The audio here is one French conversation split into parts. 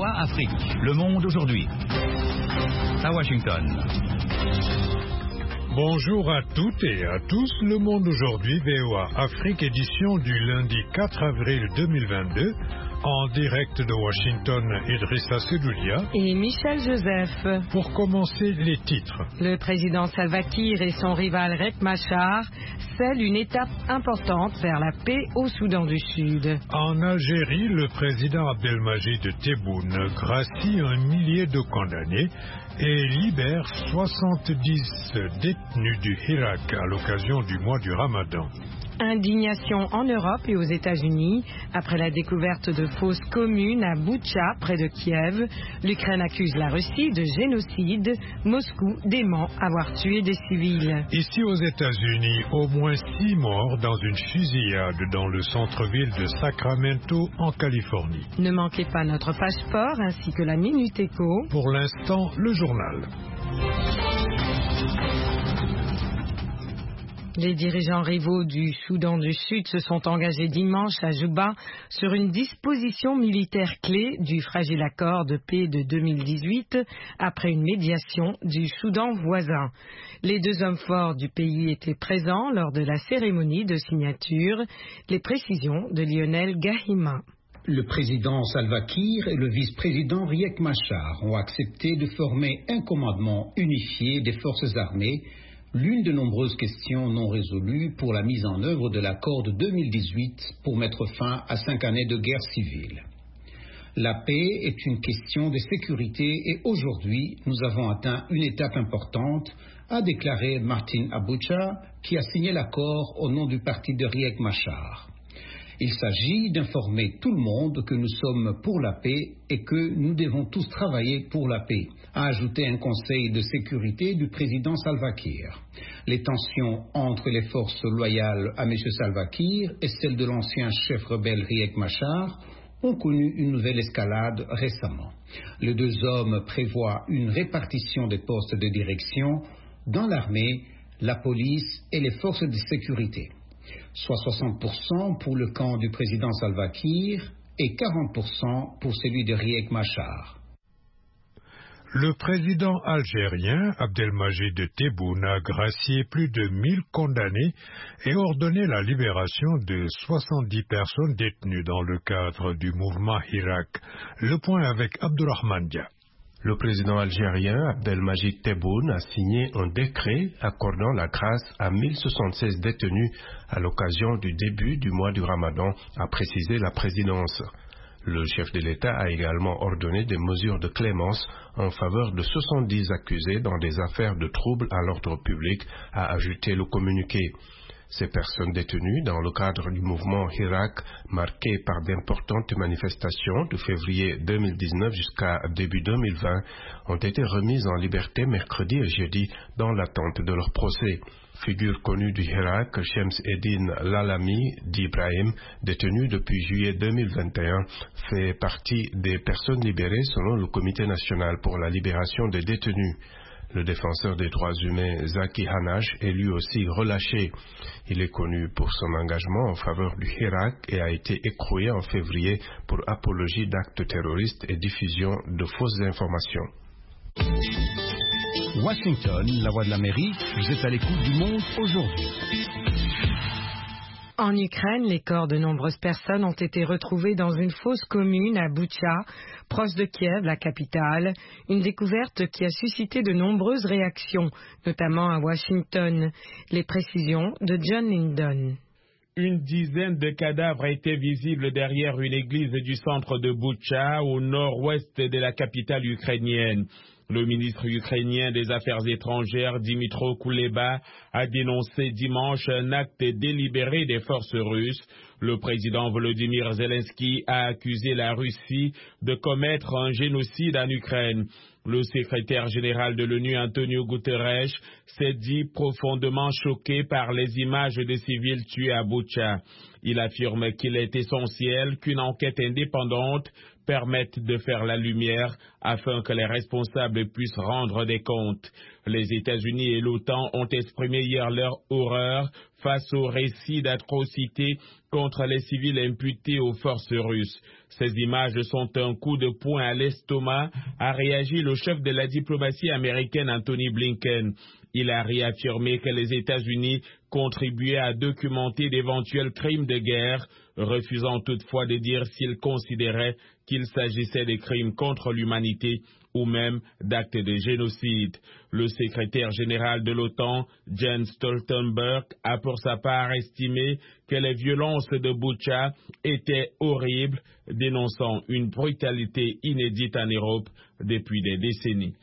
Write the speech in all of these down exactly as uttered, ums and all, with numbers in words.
O A Afrique, le monde aujourd'hui. À Washington. Bonjour à toutes et à tous, le monde aujourd'hui, V O A Afrique, édition du lundi quatre avril deux mille vingt-deux, en direct de Washington, Idrissa Sedoulia et Michel Joseph. Pour commencer, les titres. Le président Salva Kiir et son rival Riek Machar scellent une étape importante vers la paix au Soudan du Sud. En Algérie, le président Abdelmajid Tebboune gracie un millier de condamnés et libère soixante-dix détenus du Hirak à l'occasion du mois du Ramadan. Indignation en Europe et aux États-Unis après la découverte de fosses communes à Boutcha, près de Kiev. L'Ukraine accuse la Russie de génocide. Moscou dément avoir tué des civils. Ici aux États-Unis, au moins six morts dans une fusillade dans le centre-ville de Sacramento, en Californie. Ne manquez pas notre page sport ainsi que la Minute Éco. Pour l'instant, le journal. Les dirigeants rivaux du Soudan du Sud se sont engagés dimanche à Juba sur une disposition militaire clé du fragile accord de paix de deux mille dix-huit après une médiation du Soudan voisin. Les deux hommes forts du pays étaient présents lors de la cérémonie de signature. Les précisions de Lionel Gahima. Le président Salva Kiir et le vice-président Riek Machar ont accepté de former un commandement unifié des forces armées, l'une de nombreuses questions non résolues pour la mise en œuvre de l'accord de deux mille dix-huit pour mettre fin à cinq années de guerre civile. La paix est une question de sécurité et aujourd'hui, nous avons atteint une étape importante, a déclaré Martin Abucha, qui a signé l'accord au nom du parti de Riek Machar. Il s'agit d'informer tout le monde que nous sommes pour la paix et que nous devons tous travailler pour la paix, a ajouté un conseil de sécurité du président Salva Kiir. Les tensions entre les forces loyales à M. Salva Kiir et celles de l'ancien chef rebelle Riek Machar ont connu une nouvelle escalade récemment. Les deux hommes prévoient une répartition des postes de direction dans l'armée, la police et les forces de sécurité, soit soixante pour cent pour le camp du président Salva Kiir et quarante pour cent pour celui de Riek Machar. Le président algérien Abdelmajid Tebboune a gracié plus de mille condamnés et ordonné la libération de soixante-dix personnes détenues dans le cadre du mouvement Hirak. Le point avec Abdourahmane Dia. Le président algérien Abdelmajid Tebboune a signé un décret accordant la grâce à mille soixante-seize détenus à l'occasion du début du mois du Ramadan, a précisé la présidence. Le chef de l'État a également ordonné des mesures de clémence en faveur de soixante-dix accusés dans des affaires de troubles à l'ordre public, a ajouté le communiqué. Ces personnes détenues dans le cadre du mouvement Hirak, marqué par d'importantes manifestations de février deux mille dix-neuf jusqu'à début deux mille vingt, ont été remises en liberté mercredi et jeudi dans l'attente de leur procès. Figure connue du Hirak, Shems Eddine Lalami d'Ibrahim, détenu depuis juillet deux mille vingt et un, fait partie des personnes libérées selon le Comité national pour la libération des détenus. Le défenseur des droits humains Zaki Hanaj est lui aussi relâché. Il est connu pour son engagement en faveur du Hirak et a été écroué en février pour apologie d'actes terroristes et diffusion de fausses informations. Washington, la voix de l'Amérique, vous êtes à l'écoute du monde aujourd'hui. En Ukraine, les corps de nombreuses personnes ont été retrouvés dans une fosse commune à Boutcha, proche de Kiev, la capitale. Une découverte qui a suscité de nombreuses réactions, notamment à Washington. Les précisions de John Lindon. Une dizaine de cadavres étaient visibles derrière une église du centre de Boutcha, au nord-ouest de la capitale ukrainienne. Le ministre ukrainien des Affaires étrangères, Dmytro Kuleba, a dénoncé dimanche un acte délibéré des forces russes. Le président Volodymyr Zelensky a accusé la Russie de commettre un génocide en Ukraine. Le secrétaire général de l'ONU, Antonio Guterres, s'est dit profondément choqué par les images de civils tués à Boutcha. Il affirme qu'il est essentiel qu'une enquête indépendante permettent de faire la lumière afin que les responsables puissent rendre des comptes. Les États-Unis et l'OTAN ont exprimé hier leur horreur face aux récits d'atrocités contre les civils imputés aux forces russes. Ces images sont un coup de poing à l'estomac, a réagi le chef de la diplomatie américaine Anthony Blinken. Il a réaffirmé que les États-Unis contribuaient à documenter d'éventuels crimes de guerre, refusant toutefois de dire s'il considérait qu'il s'agissait de crimes contre l'humanité ou même d'actes de génocide. Le secrétaire général de l'OTAN, Jens Stoltenberg, a pour sa part estimé que les violences de Boutcha étaient horribles, dénonçant une brutalité inédite en Europe depuis des décennies.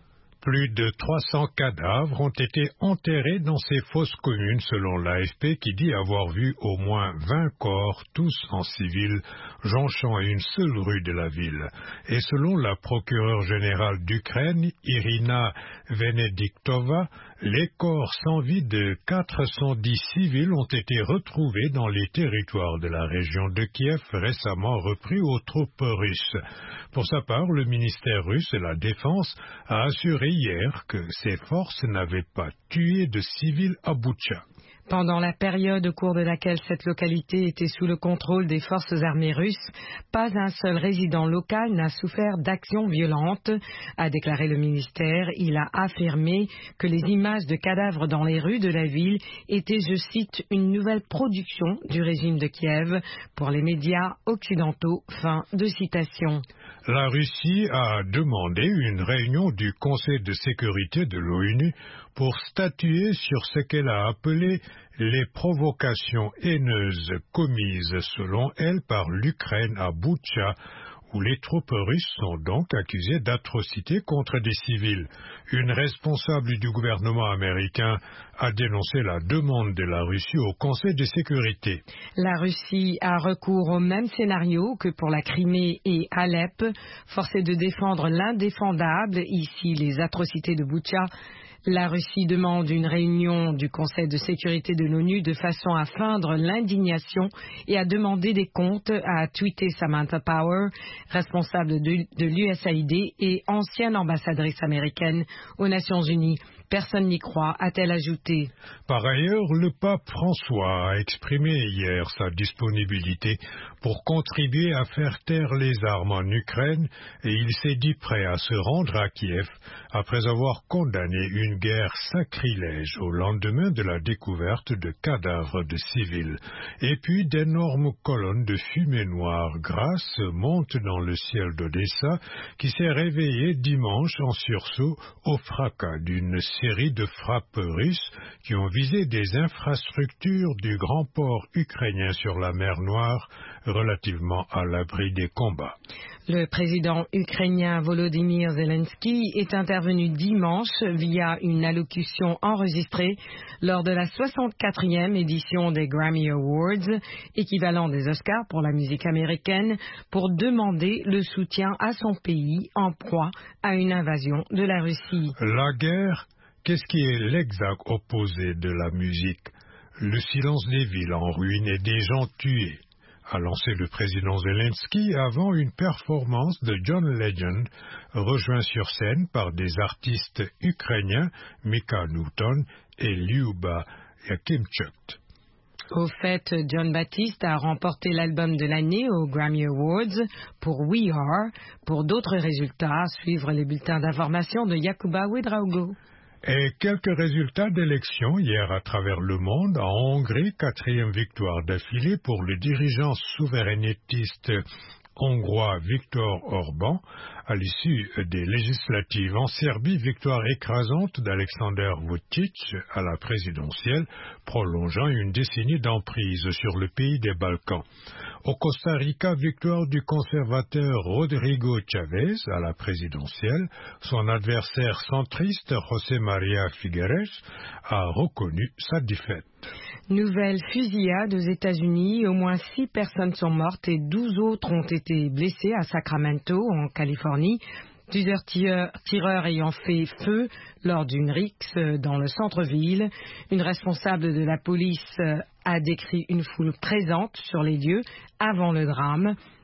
Plus de trois cents cadavres ont été enterrés dans ces fosses communes selon l'A F P qui dit avoir vu au moins vingt corps, tous en civil, jonchant une seule rue de la ville. Et selon la procureure générale d'Ukraine, Irina Venediktova, les corps sans vie de quatre cent dix civils ont été retrouvés dans les territoires de la région de Kiev récemment repris aux troupes russes. Pour sa part, le ministère russe de la Défense a assuré hier que ses forces n'avaient pas tué de civils à Boutcha. Pendant la période au cours de laquelle cette localité était sous le contrôle des forces armées russes, pas un seul résident local n'a souffert d'actions violentes, a déclaré le ministère. Il a affirmé que les images de cadavres dans les rues de la ville étaient, je cite, une nouvelle production du régime de Kiev pour les médias occidentaux. Fin de citation. La Russie a demandé une réunion du Conseil de sécurité de l'ONU pour statuer sur ce qu'elle a appelé les provocations haineuses commises, selon elle, par l'Ukraine à Boutcha, où les troupes russes sont donc accusées d'atrocités contre des civils. Une responsable du gouvernement américain a dénoncé la demande de la Russie au Conseil de sécurité. La Russie a recours au même scénario que pour la Crimée et Alep, forcée de défendre l'indéfendable, ici les atrocités de Boutcha. La Russie demande une réunion du Conseil de sécurité de l'ONU de façon à feindre l'indignation et à demander des comptes, a tweeté Samantha Power, responsable de, de l'U S A I D et ancienne ambassadrice américaine aux Nations Unies. Personne n'y croit, a-t-elle ajouté. Par ailleurs, le pape François a exprimé hier sa disponibilité pour contribuer à faire taire les armes en Ukraine et il s'est dit prêt à se rendre à Kiev après avoir condamné une guerre sacrilège au lendemain de la découverte de cadavres de civils. Et puis d'énormes colonnes de fumée noire grasse montent dans le ciel d'Odessa qui s'est réveillé dimanche en sursaut au fracas d'une série de frappes russes qui ont visé des infrastructures du grand port ukrainien sur la mer Noire, relativement à l'abri des combats. Le président ukrainien Volodymyr Zelensky est intervenu dimanche via une allocution enregistrée lors de la soixante-quatrième édition des Grammy Awards, équivalent des Oscars pour la musique américaine, pour demander le soutien à son pays en proie à une invasion de la Russie. La guerre, qu'est-ce qui est l'exact opposé de la musique? Le silence des villes en ruine et des gens tués, a lancé le président Zelensky avant une performance de John Legend, rejoint sur scène par des artistes ukrainiens, Mika Newton et Lyuba Yakimchuk. Au fait, John Baptiste a remporté l'album de l'année aux Grammy Awards pour We Are. Pour d'autres résultats, suivre les bulletins d'information de Yakuba Ouedraogo. Et quelques résultats d'élections hier à travers le monde. En Hongrie, quatrième victoire d'affilée pour le dirigeant souverainettiste hongrois Viktor Orban à l'issue des législatives. En Serbie, victoire écrasante d'Alexander Vučić à la présidentielle, prolongeant une décennie d'emprise sur le pays des Balkans. Au Costa Rica, victoire du conservateur Rodrigo Chávez à la présidentielle. Son adversaire centriste José María Figueres a reconnu sa défaite. Nouvelle fusillade aux États-Unis. Au moins six personnes sont mortes et douze autres ont été blessées à Sacramento, en Californie. Plusieurs tireurs, tireurs ayant fait feu lors d'une rixe dans le centre-ville. Une responsable de la police a décrit une foule présente sur les lieux avant le drame.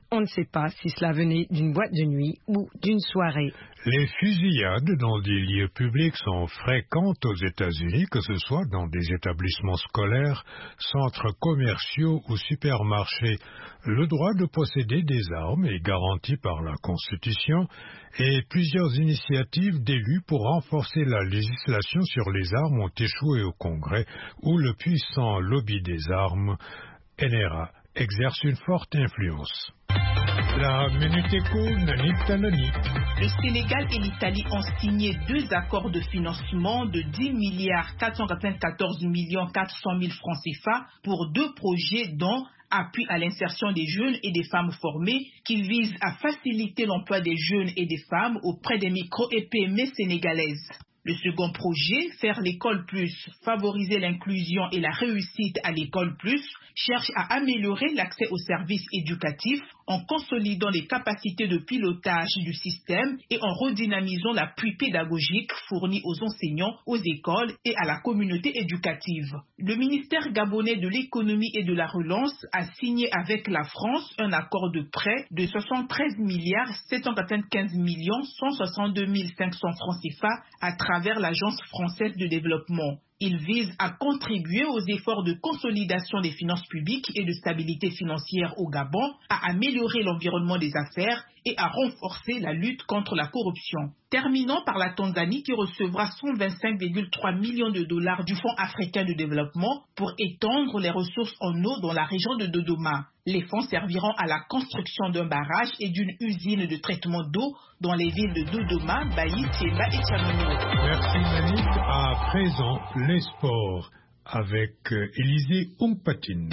On ne sait pas si cela venait d'une boîte de nuit ou d'une soirée. Les fusillades dans des lieux publics sont fréquentes aux États-Unis, que ce soit dans des établissements scolaires, centres commerciaux ou supermarchés. Le droit de posséder des armes est garanti par la Constitution et plusieurs initiatives d'élus pour renforcer la législation sur les armes ont échoué au Congrès, où le puissant lobby des armes, N R A, exerce une forte influence. La Minute Éco, Nanit Tanani. Le Sénégal et l'Italie ont signé deux accords de financement de dix milliards quatre cent quatre-vingt-quatorze millions quatre cents mille francs C F A pour deux projets dont appui à l'insertion des jeunes et des femmes formées qui visent à faciliter l'emploi des jeunes et des femmes auprès des micro et P M E sénégalaises. Le second projet, Faire l'école plus, favoriser l'inclusion et la réussite à l'école plus, cherche à améliorer l'accès aux services éducatifs en consolidant les capacités de pilotage du système et en redynamisant l'appui pédagogique fourni aux enseignants, aux écoles et à la communauté éducative. Le ministère gabonais de l'économie et de la relance a signé avec la France un accord de prêt de soixante-treize milliards sept cent quatre-vingt-quinze millions cent soixante-deux mille cinq cents francs C F A à travers l'Agence française de développement. Il vise à contribuer aux efforts de consolidation des finances publiques et de stabilité financière au Gabon, à améliorer l'environnement des affaires et à renforcer la lutte contre la corruption. Terminons par la Tanzanie qui recevra cent vingt-cinq virgule trois millions de dollars du Fonds africain de développement pour étendre les ressources en eau dans la région de Dodoma. Les fonds serviront à la construction d'un barrage et d'une usine de traitement d'eau dans les villes de Dodoma, Bayi, Tiemba et Tchamouni. Merci Nanit. À présent, les sports avec euh, Élisée Ongpatine.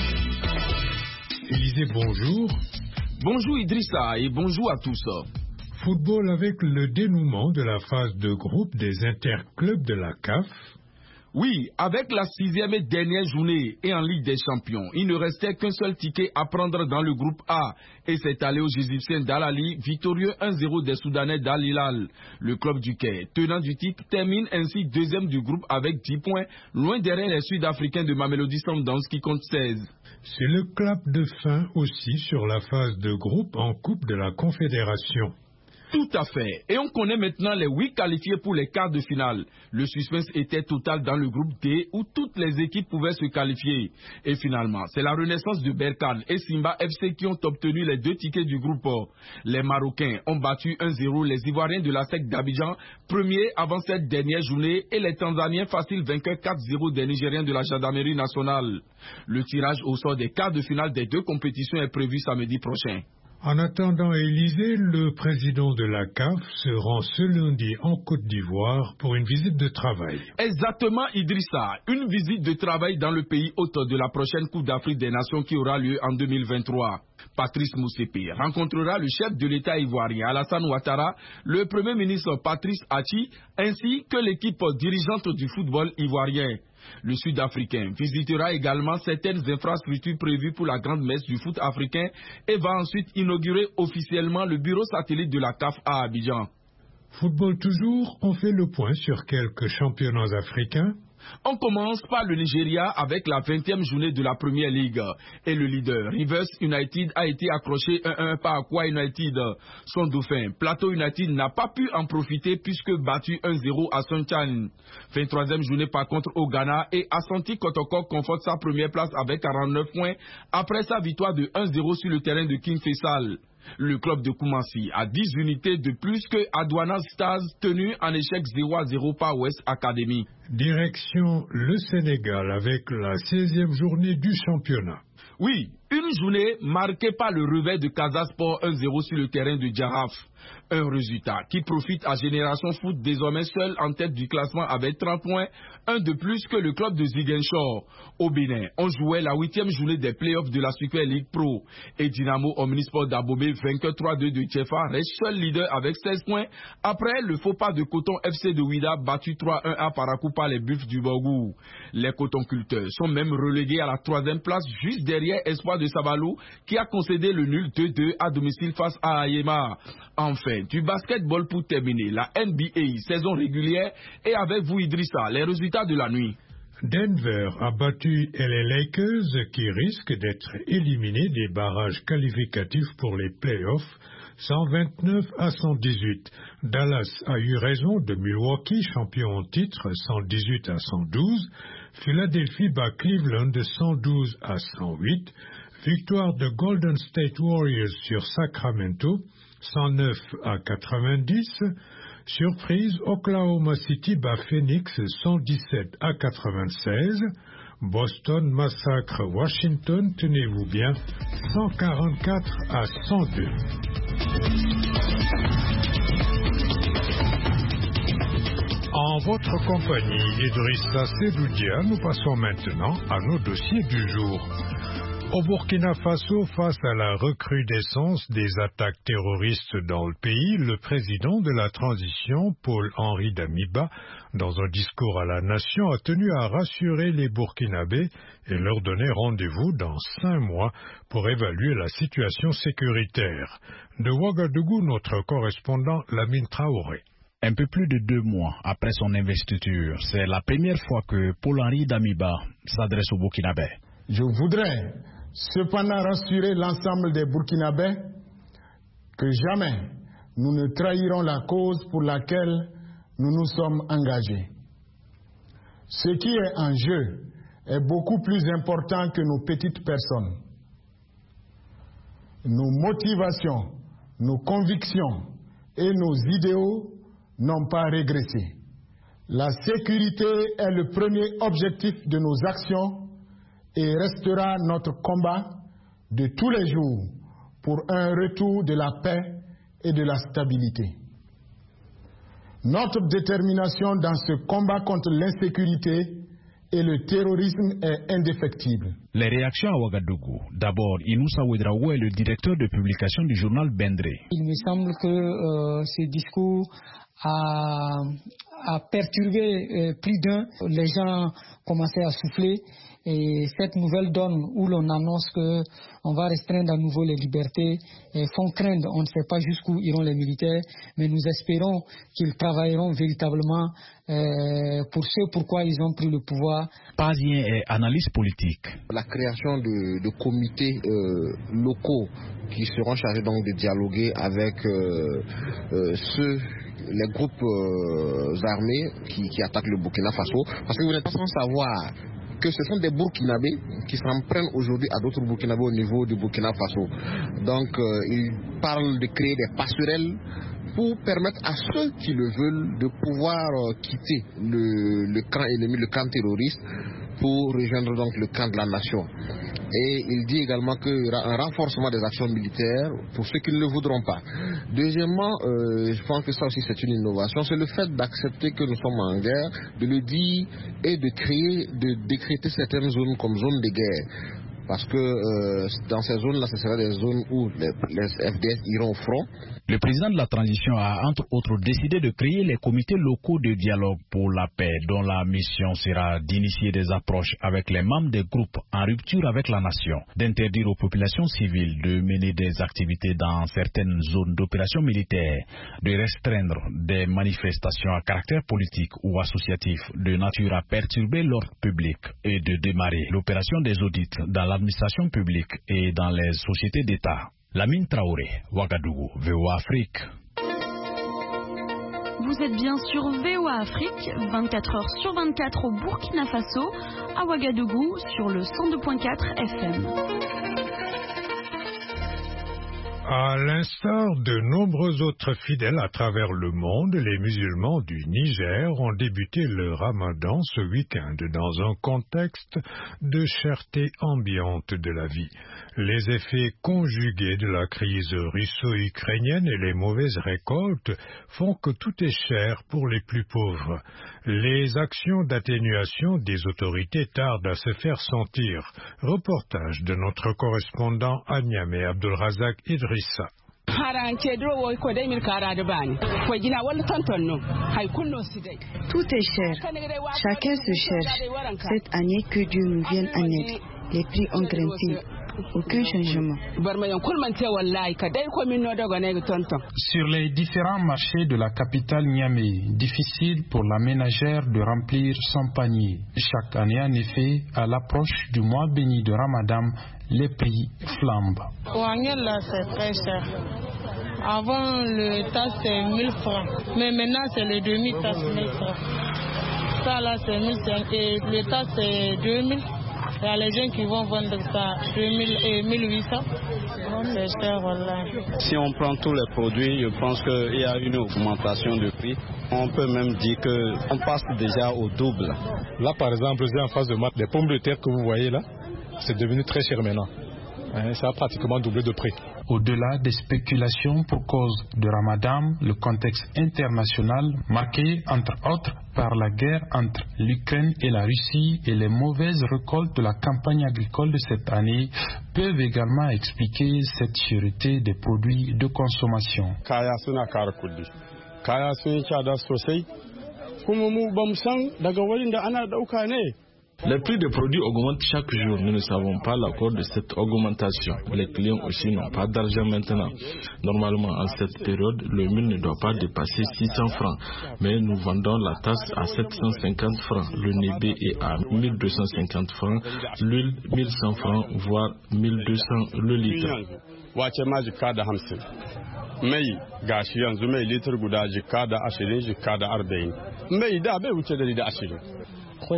Élisée, bonjour. Bonjour Idrissa et bonjour à tous. Football avec le dénouement de la phase de groupe des interclubs de la C A F. Oui, avec la sixième et dernière journée et en Ligue des Champions, il ne restait qu'un seul ticket à prendre dans le groupe A et c'est allé aux Égyptiens d'Al-Ali, victorieux un zéro des Soudanais d'Al-Hilal. Le club du Caire, tenant du titre, termine ainsi deuxième du groupe avec dix points, loin derrière les Sud-Africains de Mamelodi Sundowns qui comptent seize. C'est le clap de fin aussi sur la phase de groupe en Coupe de la Confédération. Tout à fait. Et on connaît maintenant les huit qualifiés pour les quarts de finale. Le suspense était total dans le groupe D où toutes les équipes pouvaient se qualifier. Et finalement, c'est la renaissance de Berkane et Simba F C qui ont obtenu les deux tickets du groupe. Les Marocains ont battu un zéro les Ivoiriens de la S E C d'Abidjan, premier avant cette dernière journée, et les Tanzaniens faciles vainqueurs quatre zéro des Nigériens de la Gendarmerie nationale. Le tirage au sort des quarts de finale des deux compétitions est prévu samedi prochain. En attendant, Élysée, le président de la C A F se rend ce lundi en Côte d'Ivoire pour une visite de travail. Exactement, Idrissa. Une visite de travail dans le pays hôte de la prochaine Coupe d'Afrique des Nations qui aura lieu en deux mille vingt-trois. Patrice Motsepe rencontrera le chef de l'État ivoirien Alassane Ouattara, le Premier ministre Patrice Hachi, ainsi que l'équipe dirigeante du football ivoirien. Le Sud-Africain visitera également certaines infrastructures prévues pour la grande messe du foot africain et va ensuite inaugurer officiellement le bureau satellite de la C A F à Abidjan. Football toujours, on fait le point sur quelques championnats africains. On commence par le Nigeria avec la vingtième journée de la Première Ligue. Et le leader, Rivers United, a été accroché un à un par Akwa United. Son dauphin, Plateau United, n'a pas pu en profiter puisque battu un zéro à Sonchan. vingt-troisième journée par contre au Ghana et Asante Kotoko conforte sa première place avec quarante-neuf points après sa victoire de un zéro sur le terrain de King Faisal. Le club de Koumassi a dix unités de plus que Adouana Stars tenu en échec zéro à zéro par West Academy. Direction le Sénégal avec la seizième journée du championnat. Oui, une journée marquée par le revers de Casa Sport un zéro sur le terrain de Djaraf. Un résultat qui profite à Génération Foot désormais seul en tête du classement avec trente points, un de plus que le club de Ziguinchor. Au Bénin, on jouait la huitième journée des playoffs de la Super League Pro. Et Dynamo Omnisport d'Abomey, vainqueur trois deux de Tchefa, reste seul leader avec seize points. Après le faux pas de Coton F C de Ouida, battu trois un à Parakou par les Buffs du Borgou. Les cotonculteurs sont même relégués à la troisième place, juste derrière Espoir de Sabalou, qui a concédé le nul deux deux à domicile face à Ayema. Enfin, du basketball pour terminer, la N B A saison régulière et avec vous Idrissa, les résultats de la nuit. Denver a battu L A Lakers qui risquent d'être éliminés des barrages qualificatifs pour les playoffs cent vingt-neuf à cent dix-huit. Dallas a eu raison de Milwaukee, champion en titre, cent dix-huit à cent douze. Philadelphie bat Cleveland de cent douze à cent huit. Victoire de Golden State Warriors sur Sacramento, cent neuf à quatre-vingt-dix. Surprise, Oklahoma City bat Phoenix cent dix-sept à quatre-vingt-seize. Boston massacre Washington, tenez-vous bien, cent quarante-quatre à cent deux. En votre compagnie, Idrissa Sedoudia, nous passons maintenant à nos dossiers du jour. Au Burkina Faso, face à la recrudescence des attaques terroristes dans le pays, le président de la transition, Paul-Henri Damiba, dans un discours à la nation, a tenu à rassurer les Burkinabés et leur donner rendez-vous dans cinq mois pour évaluer la situation sécuritaire. De Ouagadougou, notre correspondant Lamine Traoré. Un peu plus de deux mois après son investiture, c'est la première fois que Paul-Henri Damiba s'adresse aux Burkinabés. Je voudrais cependant rassurer l'ensemble des Burkinabés que jamais nous ne trahirons la cause pour laquelle nous nous sommes engagés. Ce qui est en jeu est beaucoup plus important que nos petites personnes. Nos motivations, nos convictions et nos idéaux n'ont pas régressé. La sécurité est le premier objectif de nos actions et restera notre combat de tous les jours pour un retour de la paix et de la stabilité. Notre détermination dans ce combat contre l'insécurité et le terrorisme est indéfectible. Les réactions à Ouagadougou. D'abord, Inoussa Ouedraogo est le directeur de publication du journal Bendré. Il me semble que euh, ce discours a, a perturbé euh, plus d'un. Les gens commençaient à souffler. Et cette nouvelle donne où l'on annonce qu'on va restreindre à nouveau les libertés et font craindre, on ne sait pas jusqu'où iront les militaires, mais nous espérons qu'ils travailleront véritablement euh, pour ce pourquoi ils ont pris le pouvoir. Pazien est analyste politique. La création de, de comités euh, locaux qui seront chargés donc de dialoguer avec euh, euh, ceux les groupes euh, armés qui, qui attaquent le Burkina Faso, parce que vous n'êtes pas sans savoir que ce sont des Burkinabés qui s'en prennent aujourd'hui à d'autres Burkinabés au niveau du Burkina Faso. Donc euh, ils parlent de créer des passerelles pour permettre à ceux qui le veulent de pouvoir euh, quitter le, le camp ennemi, le camp terroriste, pour rejoindre donc le camp de la nation. Et il dit également qu'il y aura un renforcement des actions militaires pour ceux qui ne le voudront pas. Deuxièmement, euh, je pense que ça aussi c'est une innovation, c'est le fait d'accepter que nous sommes en guerre, de le dire et de créer, de décréter certaines zones comme zones de guerre. Parce que euh, dans ces zones-là, ce sera des zones où les, les F D S iront au front. Le président de la transition a entre autres décidé de créer les comités locaux de dialogue pour la paix, dont la mission sera d'initier des approches avec les membres des groupes en rupture avec la nation, d'interdire aux populations civiles de mener des activités dans certaines zones d'opération militaire, de restreindre des manifestations à caractère politique ou associatif de nature à perturber l'ordre public et de démarrer l'opération des audits dans l'administration publique et dans les sociétés d'État. Lamine Traoré, Ouagadougou, V O A Afrique. Vous êtes bien sur V O A Afrique, vingt-quatre heures sur vingt-quatre au Burkina Faso, à Ouagadougou sur le cent deux point quatre F M. À l'instar de nombreux autres fidèles à travers le monde, les musulmans du Niger ont débuté le ramadan ce week-end dans un contexte de cherté ambiante de la vie. Les effets conjugués de la crise russo-ukrainienne et les mauvaises récoltes font que tout est cher pour les plus pauvres. Les actions d'atténuation des autorités tardent à se faire sentir. Reportage de notre correspondant à Niamey, Abdulrazak Idrissa. Tout est cher. Chacun se cherche. Cette année, que Dieu nous vienne en aide. Les prix ont grimpé. aucun changement. Sur les différents marchés de la capitale Niamey, difficile pour la ménagère de remplir son panier. Chaque année, en effet, à l'approche du mois béni de Ramadan, les prix flambent. Là, c'est très cher. Avant, le tas c'est mille francs, mais maintenant c'est le demi-tas mille francs. Ça là c'est mille cinq cents et le tas c'est deux mille. Il y a les gens qui vont vendre ça deux mille et mille huit cents. C'est cher, voilà. Si on prend tous les produits, je pense qu'il y a une augmentation de prix. On peut même dire qu'on passe déjà au double. Là par exemple, j'ai en face de moi des pommes de terre que vous voyez là, c'est devenu très cher maintenant. Ça a pratiquement doublé de prix. Au-delà des spéculations pour cause de Ramadan, le contexte international, marqué entre autres par la guerre entre l'Ukraine et la Russie et les mauvaises récoltes de la campagne agricole de cette année, peuvent également expliquer cette cherté des produits de consommation. Les prix des produits augmentent chaque jour. Nous ne savons pas la cause de cette augmentation. Les clients aussi n'ont pas d'argent maintenant. Normalement, en cette période, le mil ne doit pas dépasser six cents francs. Mais nous vendons la tasse à sept cent cinquante francs. Le nébé est à mille deux cent cinquante francs. L'huile, mille cent francs, voire mille deux cents le litre. mai gashi yanzu mai litar guda jikka da ashirin jikka da arba'in mai da bai wuce dari da ashirin. Le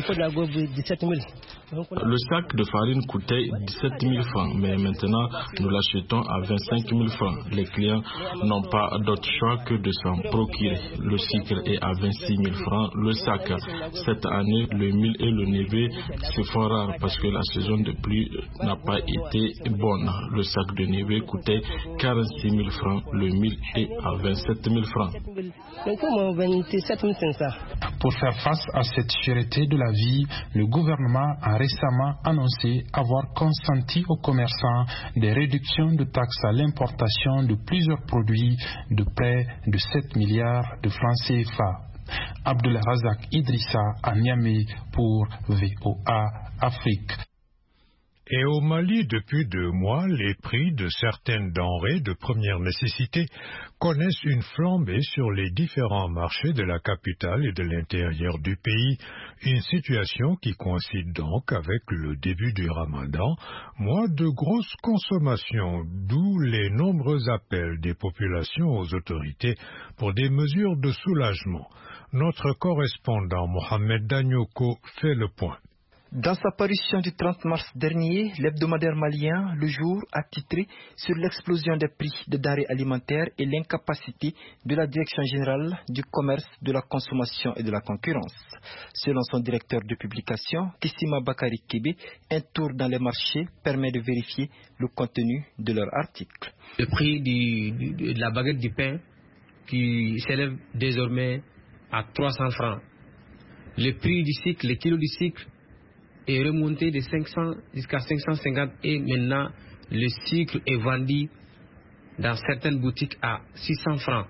sac de farine coûtait dix-sept mille francs, mais maintenant nous l'achetons à vingt-cinq mille francs. Les clients n'ont pas d'autre choix que de s'en procurer. Le sucre est à vingt-six mille francs le sac. Cette année, le mil et le nébé se font rares parce que la saison de pluie n'a pas été bonne. Le sac de nébé coûtait quarante-six mille francs, le mil est à vingt-sept mille francs. Pour faire face à cette cherté de la vie, le gouvernement a récemment annoncé avoir consenti aux commerçants des réductions de taxes à l'importation de plusieurs produits de près de sept milliards de francs C F A. Abdelrazak Idrissa à Niamey pour V O A Afrique. Et au Mali, depuis deux mois, les prix de certaines denrées de première nécessité connaissent une flambée sur les différents marchés de la capitale et de l'intérieur du pays, une situation qui coïncide donc avec le début du Ramadan, mois de grosse consommation, d'où les nombreux appels des populations aux autorités pour des mesures de soulagement. Notre correspondant Mohamed Danyoko fait le point. Dans sa parution du trente mars dernier, l'hebdomadaire malien, Le Jour, a titré sur l'explosion des prix des denrées alimentaires et l'incapacité de la Direction générale du commerce, de la consommation et de la concurrence. Selon son directeur de publication, Kissima Bakari Kébé, un tour dans les marchés permet de vérifier le contenu de leur article. Le prix du, du, de la baguette du pain qui s'élève désormais à trois cents francs. Le prix du sucre, le kilo du sucre, est remonté de cinq cents jusqu'à cinq cent cinquante et maintenant le sucre est vendu dans certaines boutiques à six cents francs.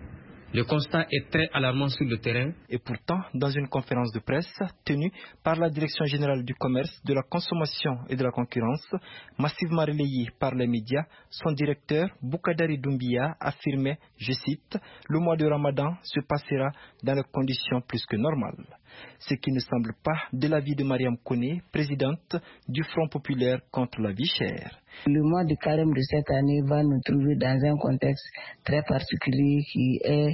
Le constat est très alarmant sur le terrain. Et pourtant, dans une conférence de presse tenue par la Direction générale du commerce, de la consommation et de la concurrence, massivement relayée par les médias, son directeur, Boukadari Doumbia, affirmait, je cite, « Le mois de Ramadan se passera dans des conditions plus que normales ». Ce qui ne semble pas de l'avis de Mariam Kone, présidente du Front populaire contre la vie chère. Le mois de carême de cette année va nous trouver dans un contexte très particulier qui est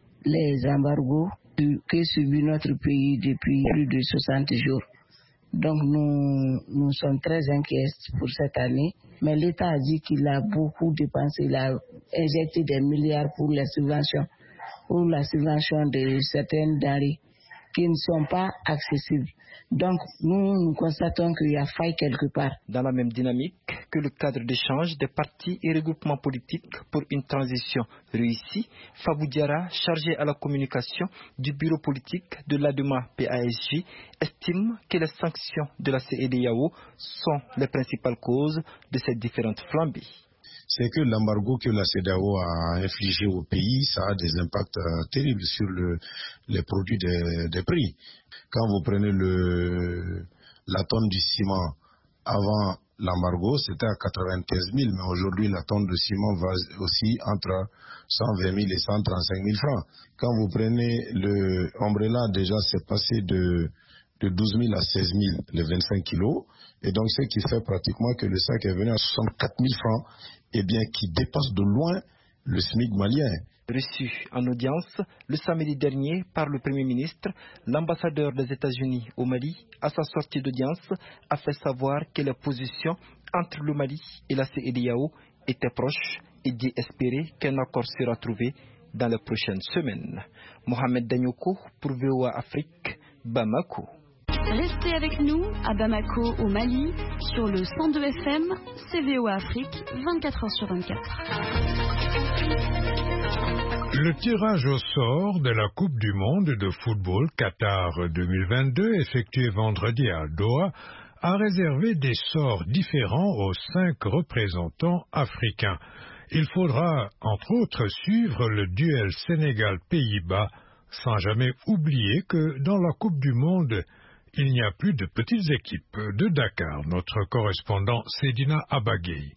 les embargos que subit notre pays depuis plus de soixante jours. Donc nous, nous sommes très inquiets pour cette année, mais l'État a dit qu'il a beaucoup dépensé, il a injecté des milliards pour les subventions, pour la subvention de certaines denrées qui ne sont pas accessibles. Donc, nous, nous constatons qu'il y a faille quelque part. Dans la même dynamique que le cadre d'échange des partis et regroupements politiques pour une transition réussie, Fabou Diarra, chargé à la communication du bureau politique de l'ADEMA P A S J, estime que les sanctions de la CEDEAO sont les principales causes de ces différentes flambées. C'est que l'embargo que la CEDEAO a infligé au pays, ça a des impacts euh, terribles sur le, les produits des, des prix. Quand vous prenez le, la tonne du ciment avant l'embargo, c'était à quatre-vingt-quinze mille, mais aujourd'hui, la tonne de ciment va aussi entre cent vingt mille et cent trente-cinq mille francs. Quand vous prenez le Umbrella, déjà, c'est passé de, de douze mille à seize mille, les vingt-cinq kilos, et donc ce qui fait pratiquement que le sac est venu à soixante-quatre mille francs, et bien qui dépasse de loin le SMIC malien. Reçu en audience le samedi dernier par le Premier ministre, l'ambassadeur des États-Unis au Mali, à sa sortie d'audience, a fait savoir que la position entre le Mali et la CEDEAO était proche et dit espérer qu'un accord sera trouvé dans les prochaines semaines. Mohamed Danyoko pour V O A Afrique, Bamako. Restez avec nous à Bamako au Mali sur le cent deux F M, C V O A Afrique, vingt-quatre heures sur vingt-quatre. Le tirage au sort de la Coupe du monde de football Qatar deux mille vingt-deux, effectué vendredi à Doha, a réservé des sorts différents aux cinq représentants africains. Il faudra, entre autres, suivre le duel Sénégal-Pays-Bas, sans jamais oublier que dans la Coupe du monde, il n'y a plus de petites équipes. De Dakar, notre correspondant Sedina Abagay.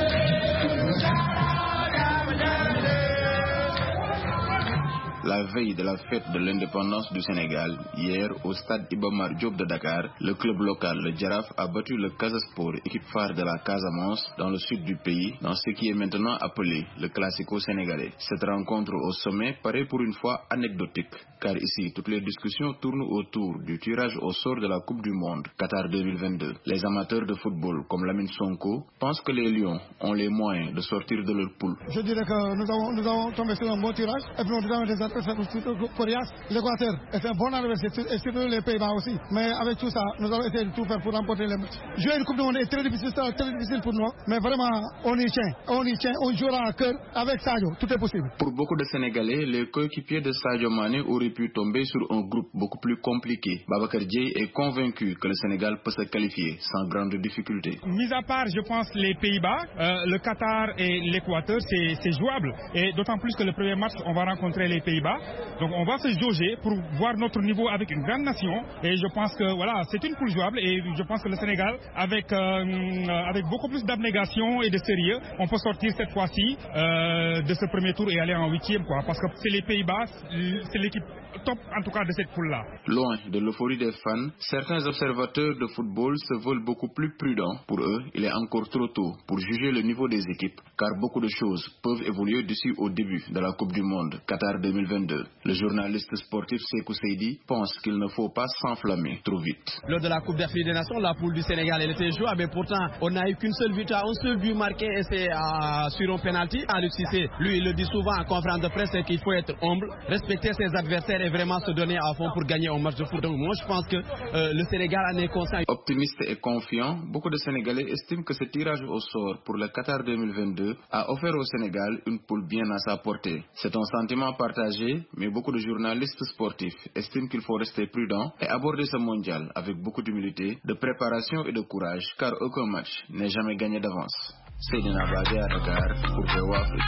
La veille de la fête de l'indépendance du Sénégal, hier au stade Iba Mar Diop de Dakar, le club local, le Jaraaf, a battu le Casa Sport, équipe phare de la Casamance, dans le sud du pays, dans ce qui est maintenant appelé le Classico sénégalais. Cette rencontre au sommet paraît pour une fois anecdotique, car ici, toutes les discussions tournent autour du tirage au sort de la Coupe du Monde, Qatar deux mille vingt-deux. Les amateurs de football, comme Lamine Sonko, pensent que les Lions ont les moyens de sortir de leur poule. Je dirais que nous avons, nous avons tombé sur un bon tirage, et puis nous avons des Coriace, l'Équateur est un bon adversaire et surtout les Pays-Bas aussi. Mais avec tout ça, nous avons essayé de tout faire pour remporter les matchs. Jouer une Coupe du Monde est très difficile, très difficile pour nous, mais vraiment on y tient, on y tient, on jouera à cœur avec Sadio, tout est possible. Pour beaucoup de Sénégalais, les coéquipiers de Sadio Mané auraient pu tomber sur un groupe beaucoup plus compliqué. Babacar Dieye est convaincu que le Sénégal peut se qualifier sans grande difficulté. Mis à part, je pense, les Pays-Bas, euh, le Qatar et l'Équateur, c'est jouable. Et d'autant plus que le premier match, on va rencontrer les Pays-Bas. Donc on va se jauger pour voir notre niveau avec une grande nation et je pense que voilà, c'est une poule jouable et je pense que le Sénégal avec, euh, avec beaucoup plus d'abnégation et de sérieux, on peut sortir cette fois-ci euh, de ce premier tour et aller en huitième quoi, parce que c'est les Pays-Bas, c'est l'équipe top en tout cas de cette poule-là. Loin de l'euphorie des fans, certains observateurs de football se veulent beaucoup plus prudents. Pour eux, il est encore trop tôt pour juger le niveau des équipes, car beaucoup de choses peuvent évoluer d'ici au début de la Coupe du Monde, Qatar deux mille vingt-deux. Le journaliste sportif Sekou Seydi pense qu'il ne faut pas s'enflammer trop vite. Lors de la Coupe d'Afrique des Nations, la poule du Sénégal, elle était jouable, mais pourtant, on n'a eu qu'une seule victoire, un seul but marqué et c'est euh, sur un penalty. Aliou Cissé, lui, il le dit souvent en conférence de presse qu'il faut être humble, respecter ses adversaires et vraiment se donner à fond pour gagner un match de foot. Donc moi, je pense que euh, le Sénégal en est conscient. Optimiste et confiant, beaucoup de Sénégalais estiment que ce tirage au sort pour le Qatar deux mille vingt-deux a offert au Sénégal une poule bien à sa portée. C'est un sentiment partagé, mais beaucoup de journalistes sportifs estiment qu'il faut rester prudent et aborder ce mondial avec beaucoup d'humilité, de préparation et de courage, car aucun match n'est jamais gagné d'avance. Seydina Badé à Dakar pour V O A Afrique.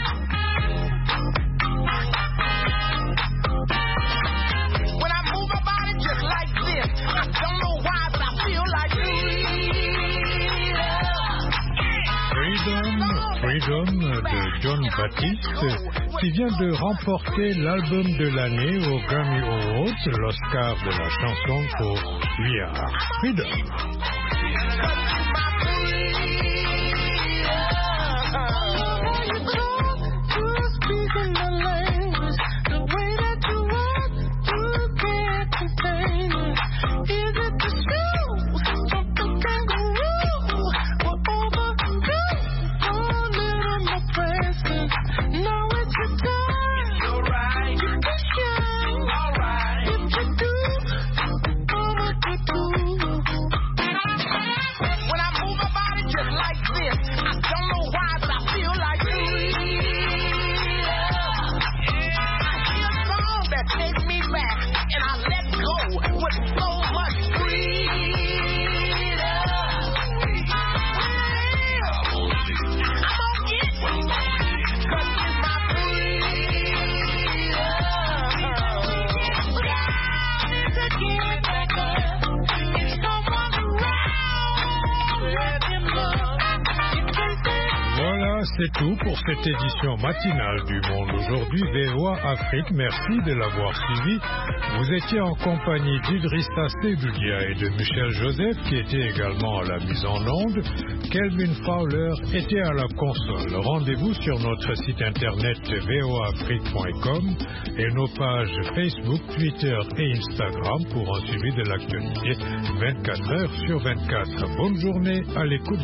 Freedom de John Baptiste qui vient de remporter l'album de l'année au Grammy Awards, l'Oscar de la chanson pour We Are Freedom. c'est tout pour cette édition matinale du Monde aujourd'hui. V O A Afrique, merci de l'avoir suivi. Vous étiez en compagnie d'Idrissa Seydoudia et de Michel Joseph qui était également à la mise en onde. Kelvin Fowler était à la console. Rendez-vous sur notre site internet v o a afrique point com et nos pages Facebook, Twitter et Instagram pour un suivi de l'actualité vingt-quatre heures sur vingt-quatre. Bonne journée à l'écoute.